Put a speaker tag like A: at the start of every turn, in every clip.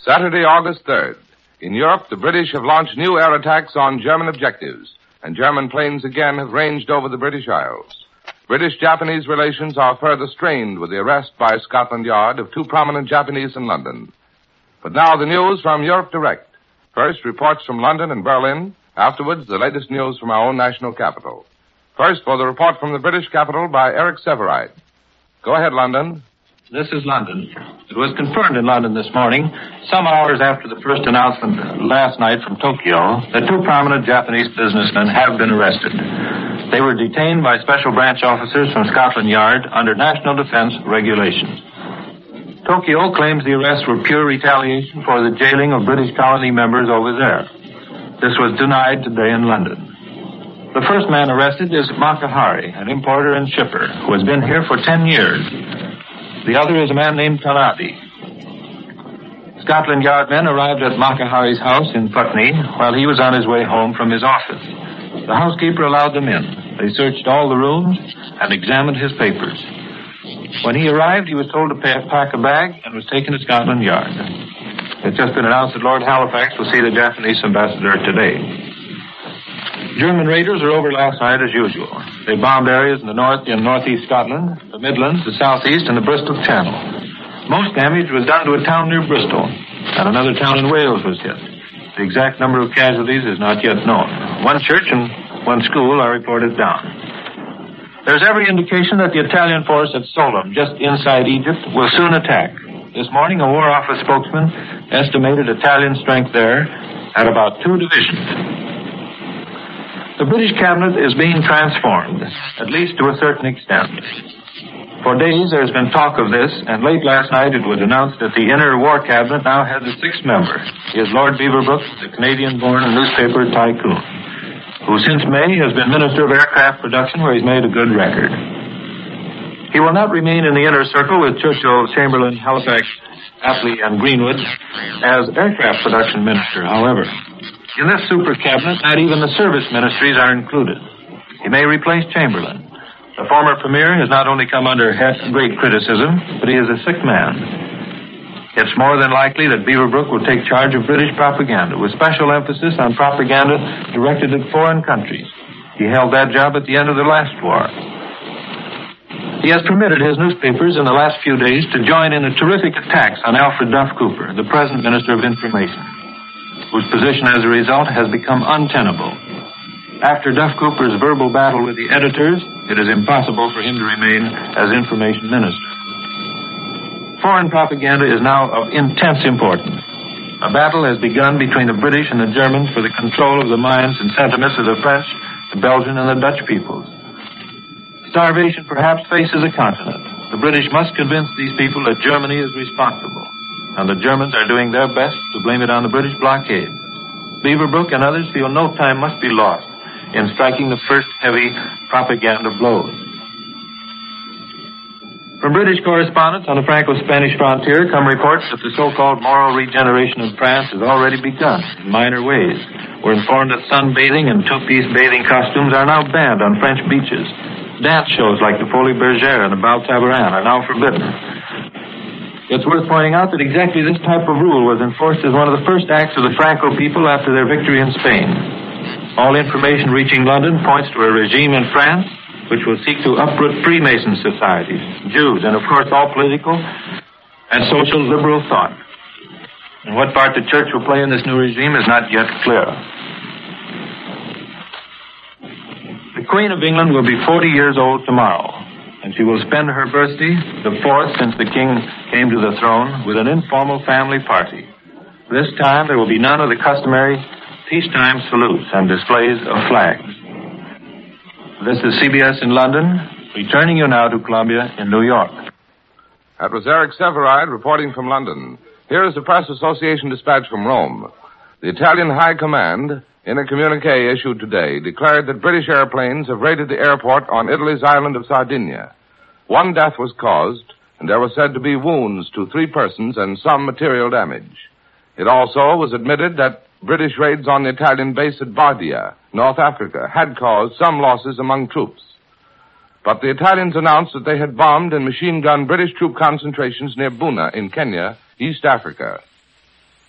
A: Saturday, August 3rd. In Europe, the British have launched new air attacks on German objectives, and German planes again have ranged over the British Isles. British-Japanese relations are further strained with the arrest by Scotland Yard of two prominent Japanese in London. But now the news from Europe Direct. First, reports from London and Berlin. Afterwards, the latest news from our own national capital. First, for the report from the British capital by Eric Severide. Go ahead, London.
B: This is London. It was confirmed in London this morning, some hours after the first announcement last night from Tokyo, that two prominent Japanese businessmen have been arrested. They were detained by special branch officers from Scotland Yard under national defense regulations. Tokyo claims the arrests were pure retaliation for the jailing of British colony members over there. This was denied today in London. The first man arrested is Makahari, an importer and shipper, who has been here for 10 years. The other is a man named Kanadi. Scotland Yard men arrived at Makahari's house in Putney while he was on his way home from his office. The housekeeper allowed them in. They searched all the rooms and examined his papers. When he arrived, he was told to pack a bag and was taken to Scotland Yard. It's just been announced that Lord Halifax will see the Japanese ambassador today. German raiders are over last night as usual. They bombed areas in the north and northeast Scotland, the Midlands, the southeast, and the Bristol Channel. Most damage was done to a town near Bristol, and another town in Wales was hit. The exact number of casualties is not yet known. One church and one school are reported down. There's every indication that the Italian force at Solom, just inside Egypt, will soon attack. This morning, a War Office spokesman estimated Italian strength there at about 2 divisions. The British cabinet is being transformed, at least to a certain extent. For days there's been talk of this, and late last night it was announced that the inner war cabinet now has a 6th member. He is Lord Beaverbrook, the Canadian-born newspaper tycoon, who since May has been Minister of Aircraft Production, where he's made a good record. He will not remain in the inner circle with Churchill, Chamberlain, Halifax, Attlee, and Greenwood as Aircraft Production Minister, however. In this super cabinet, not even the service ministries are included. He may replace Chamberlain. The former premier has not only come under great criticism, but he is a sick man. It's more than likely that Beaverbrook will take charge of British propaganda, with special emphasis on propaganda directed at foreign countries. He held that job at the end of the last war. He has permitted his newspapers in the last few days to join in the terrific attacks on Alfred Duff Cooper, the present Minister of Information, whose position as a result has become untenable. After Duff Cooper's verbal battle with the editors, it is impossible for him to remain as Information Minister. Foreign propaganda is now of intense importance. A battle has begun between the British and the Germans for the control of the minds and sentiments of the French, the Belgian, and the Dutch peoples. Starvation perhaps faces a continent. The British must convince these people that Germany is responsible, and the Germans are doing their best to blame it on the British blockade. Beaverbrook and others feel no time must be lost in striking the first heavy propaganda blows. From British correspondents on the Franco-Spanish frontier come reports that the so-called moral regeneration of France has already begun in minor ways. We're informed that sunbathing and two-piece bathing costumes are now banned on French beaches. Dance shows like the Folie Bergère and the Bal Tabarin are now forbidden. It's worth pointing out that exactly this type of rule was enforced as one of the first acts of the Franco people after their victory in Spain. All information reaching London points to a regime in France which will seek to uproot Freemason societies, Jews, and of course all political and social liberal thought. And what part the church will play in this new regime is not yet clear. The Queen of England will be 40 years old tomorrow, and she will spend her birthday, the 4th since the King came to the throne, with an informal family party. This time there will be none of the customary peacetime salutes and displays of flags. This is CBS in London, returning you now to Columbia in New York.
A: That was Eric Severide reporting from London. Here is the Press Association dispatch from Rome. The Italian High Command, in a communique issued today, declared that British airplanes have raided the airport on Italy's island of Sardinia. 1 death was caused, and there were said to be wounds to 3 persons and some material damage. It also was admitted that British raids on the Italian base at Bardia, North Africa, had caused some losses among troops. But the Italians announced that they had bombed and machine-gunned British troop concentrations near Buna in Kenya, East Africa.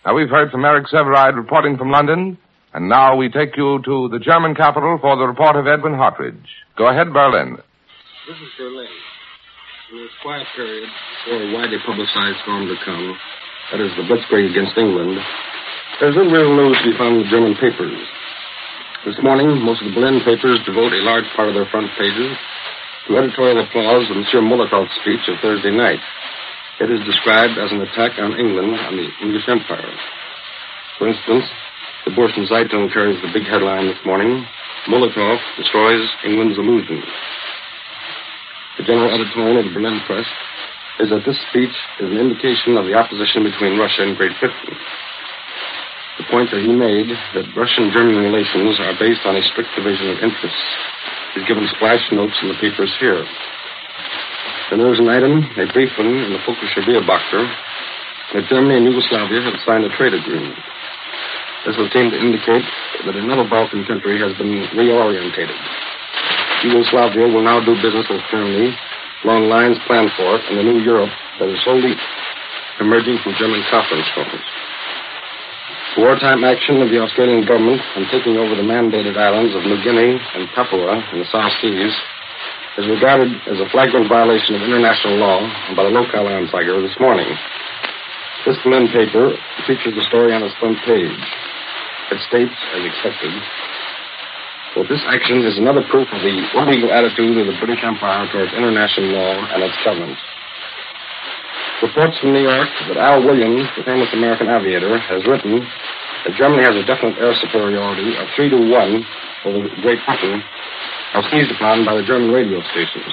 A: Now, we've heard from Eric Severide reporting from London, and now we take you to the German capital for the report of Edwin Hartridge. Go ahead, Berlin.
C: This is Berlin. In this quiet period before a widely publicized storm to come, that is the Blitzkrieg against England, there's no real news to be found in the German papers. This morning, most of the Berlin papers devote a large part of their front pages to editorial applause of Monsieur Molotov's speech of Thursday night. It is described as an attack on England and the English Empire. For instance, the Burschen Zeitung carries the big headline this morning, Molotov destroys England's illusion. The general editorial of the Berlin press is that this speech is an indication of the opposition between Russia and Great Britain. The point that he made, that Russian-German relations are based on a strict division of interests, is given splash notes in the papers here. Then there was an item, a brief one, in the Völkische Beobachter, that Germany and Yugoslavia had signed a trade agreement. This would seem to indicate that another Balkan country has been reorientated. Yugoslavia will now do business with Germany along lines planned for it in the new Europe that is solely emerging from German conference rooms. The wartime action of the Australian government in taking over the mandated islands of New Guinea and Papua in the South Seas is regarded as a flagrant violation of international law by the Lokalanzeiger this morning. This Berlin paper features the story on its front page. It states, as expected, that this action is another proof of the illegal attitude of the British Empire towards international law and its government. Reports from New York that Al Williams, the famous American aviator, has written that Germany has a definite air superiority of 3-1 over Great Britain are seized upon by the German radio stations.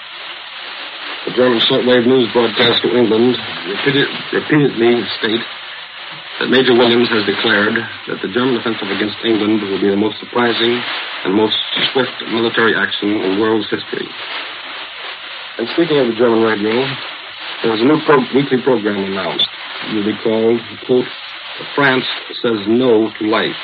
C: The German shortwave news broadcast to England repeatedly state that Major Williams has declared that the German offensive against England will be the most surprising and most swift military action in world's history. And speaking of the German radio, there was a new weekly program announced. It will be called, quote, France Says No to Life.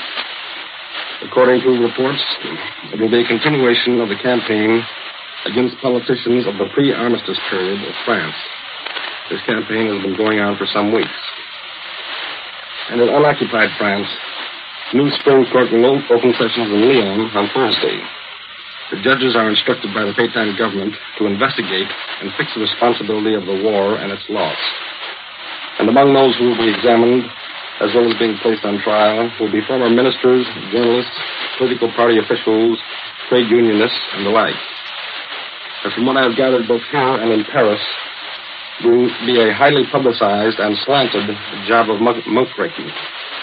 C: According to reports, it will be a continuation of the campaign against politicians of the pre-armistice period of France. This campaign has been going on for some weeks. And in unoccupied France, new Supreme Court will open sessions in Lyon on Thursday. The judges are instructed by the Pétain government to investigate and fix the responsibility of the war and its loss. And among those who will be examined, as well as being placed on trial, will be former ministers, journalists, political party officials, trade unionists, and the like. And from what I have gathered both here and in Paris, will be a highly publicized and slanted job of muckraking.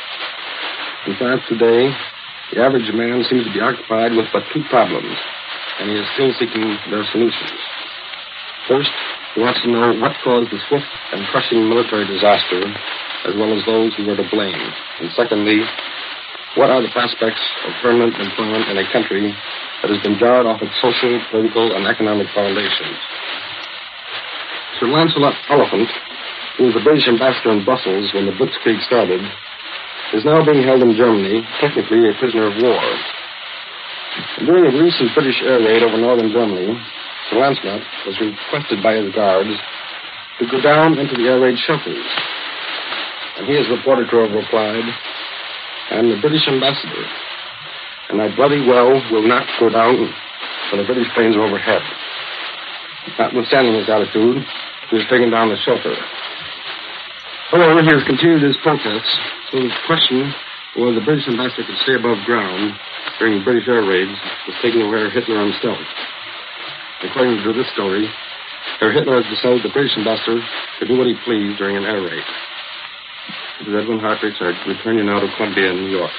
C: In France today, the average man seems to be occupied with but two problems, and he is still seeking their solutions. First, he wants to know what caused the swift and crushing military disaster, as well as those who were to blame. And secondly, what are the prospects of permanent employment in a country that has been jarred off its social, political, and economic foundations? Sir Lancelot Oliphant, who was the British ambassador in Brussels when the Blitzkrieg started, is now being held in Germany, technically a prisoner of war. During a recent British air raid over northern Germany, Sir Lancelot was requested by his guards to go down into the air raid shelters. And he is reported to have replied, "I'm the British ambassador, and I bloody well will not go down when the British planes are overhead." Notwithstanding his attitude, he was taken down the shelter. However, he has continued his protests, so the question whether the British ambassador could stay above ground during British air raids was taken away by Hitler himself. According to this story, Herr Hitler has decided the British ambassador could do what he pleased during an air raid. This is Edwin Hartridge. I return you now to Columbia, New York.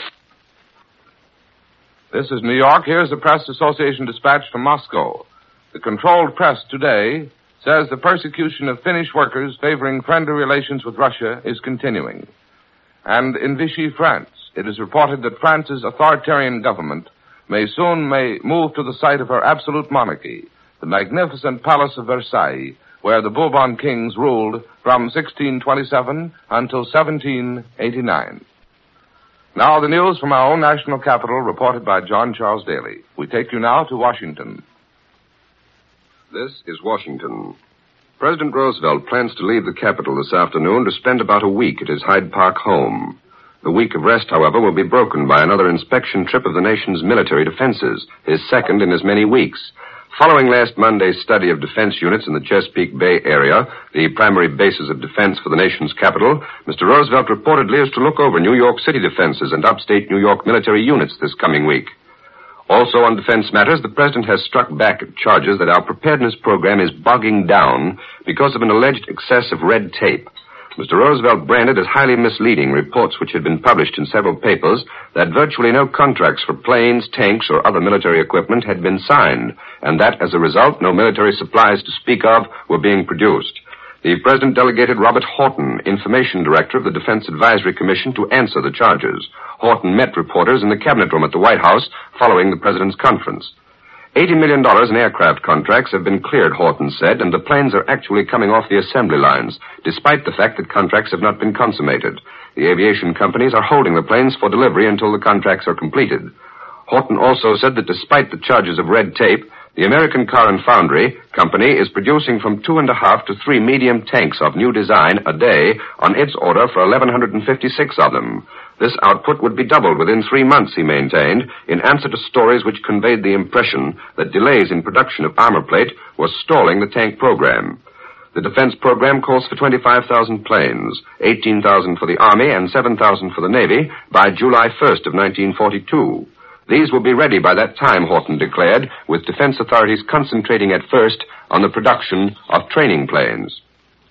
A: This is New York. Here's the Press Association dispatch from Moscow. The controlled press today says the persecution of Finnish workers favoring friendly relations with Russia is continuing. And in Vichy, France, it is reported that France's authoritarian government may move to the site of her absolute monarchy, the magnificent Palace of Versailles, where the Bourbon kings ruled from 1627 until 1789. Now the news from our own national capital, reported by John Charles Daly. We take you now to Washington.
D: This is Washington. President Roosevelt plans to leave the capital this afternoon to spend about a week at his Hyde Park home. The week of rest, however, will be broken by another inspection trip of the nation's military defenses, his second in as many weeks. Following last Monday's study of defense units in the Chesapeake Bay area, the primary bases of defense for the nation's capital, Mr. Roosevelt reportedly is to look over New York City defenses and upstate New York military units this coming week. Also on defense matters, the President has struck back at charges that our preparedness program is bogging down because of an alleged excess of red tape. Mr. Roosevelt branded as highly misleading reports which had been published in several papers that virtually no contracts for planes, tanks, or other military equipment had been signed, and that, as a result, no military supplies to speak of were being produced. The President delegated Robert Horton, Information Director of the Defense Advisory Commission, to answer the charges. Horton met reporters in the Cabinet Room at the White House following the President's conference. $80 million in aircraft contracts have been cleared, Horton said, and the planes are actually coming off the assembly lines, despite the fact that contracts have not been consummated. The aviation companies are holding the planes for delivery until the contracts are completed. Horton also said that despite the charges of red tape, the American Car and Foundry Company is producing from 2.5 to 3 medium tanks of new design a day on its order for 1,156 of them. This output would be doubled within 3 months, he maintained, in answer to stories which conveyed the impression that delays in production of armor plate was stalling the tank program. The defense program calls for 25,000 planes, 18,000 for the Army and 7,000 for the Navy by July 1st of 1942. These will be ready by that time, Horton declared, with defense authorities concentrating at first on the production of training planes.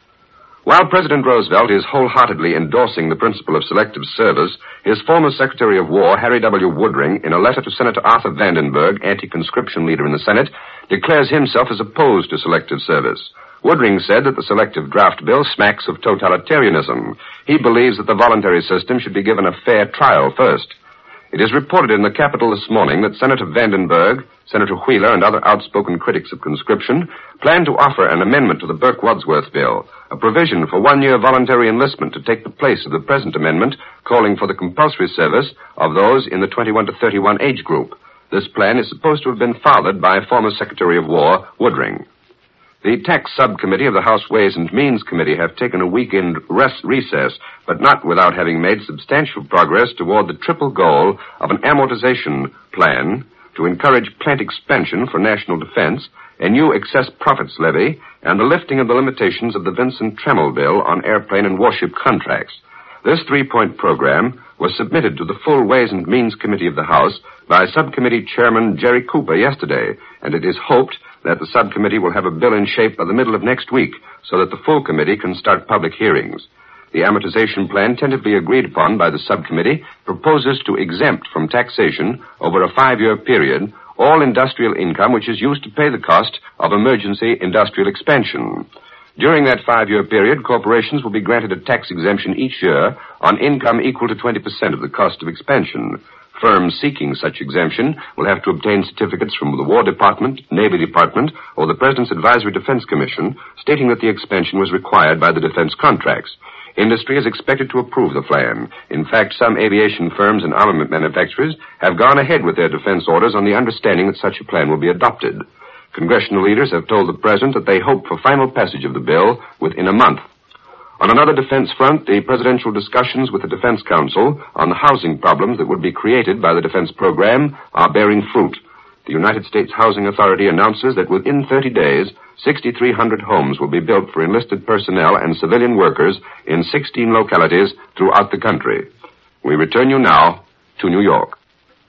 D: While President Roosevelt is wholeheartedly endorsing the principle of selective service, his former Secretary of War, Harry W. Woodring, in a letter to Senator Arthur Vandenberg, anti-conscription leader in the Senate, declares himself as opposed to selective service. Woodring said that the selective draft bill smacks of totalitarianism. He believes that the voluntary system should be given a fair trial first. It is reported in the Capitol this morning that Senator Vandenberg, Senator Wheeler, and other outspoken critics of conscription plan to offer an amendment to the Burke-Wadsworth bill, a provision for 1-year voluntary enlistment to take the place of the present amendment calling for the compulsory service of those in the 21 to 31 age group. This plan is supposed to have been fathered by former Secretary of War Woodring. The Tax Subcommittee of the House Ways and Means Committee have taken a weekend recess, but not without having made substantial progress toward the triple goal of an amortization plan to encourage plant expansion for national defense, a new excess profits levy, and the lifting of the limitations of the Vincent Tremel bill on airplane and warship contracts. This 3-point program was submitted to the full Ways and Means Committee of the House by Subcommittee Chairman Jerry Cooper yesterday, and it is hoped that the subcommittee will have a bill in shape by the middle of next week so that the full committee can start public hearings. The amortization plan, tentatively agreed upon by the subcommittee, proposes to exempt from taxation over a 5-year period all industrial income which is used to pay the cost of emergency industrial expansion. During that 5-year period, corporations will be granted a tax exemption each year on income equal to 20% of the cost of expansion. Firms seeking such exemption will have to obtain certificates from the War Department, Navy Department, or the President's Advisory Defense Commission, stating that the expansion was required by the defense contracts. Industry is expected to approve the plan. In fact, some aviation firms and armament manufacturers have gone ahead with their defense orders on the understanding that such a plan will be adopted. Congressional leaders have told the President that they hope for final passage of the bill within a month. On another defense front, the presidential discussions with the Defense Council on the housing problems that would be created by the defense program are bearing fruit. The United States Housing Authority announces that within 30 days, 6,300 homes will be built for enlisted personnel and civilian workers in 16 localities throughout the country. We return you now to New York.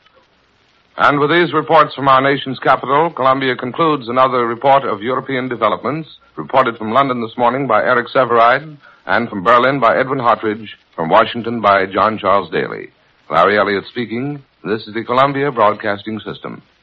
A: And with these reports from our nation's capital, Columbia concludes another report of European developments, reported from London this morning by Eric Severide, and from Berlin by Edwin Hartridge, from Washington by John Charles Daly. Larry Elliott speaking. This is the Columbia Broadcasting System.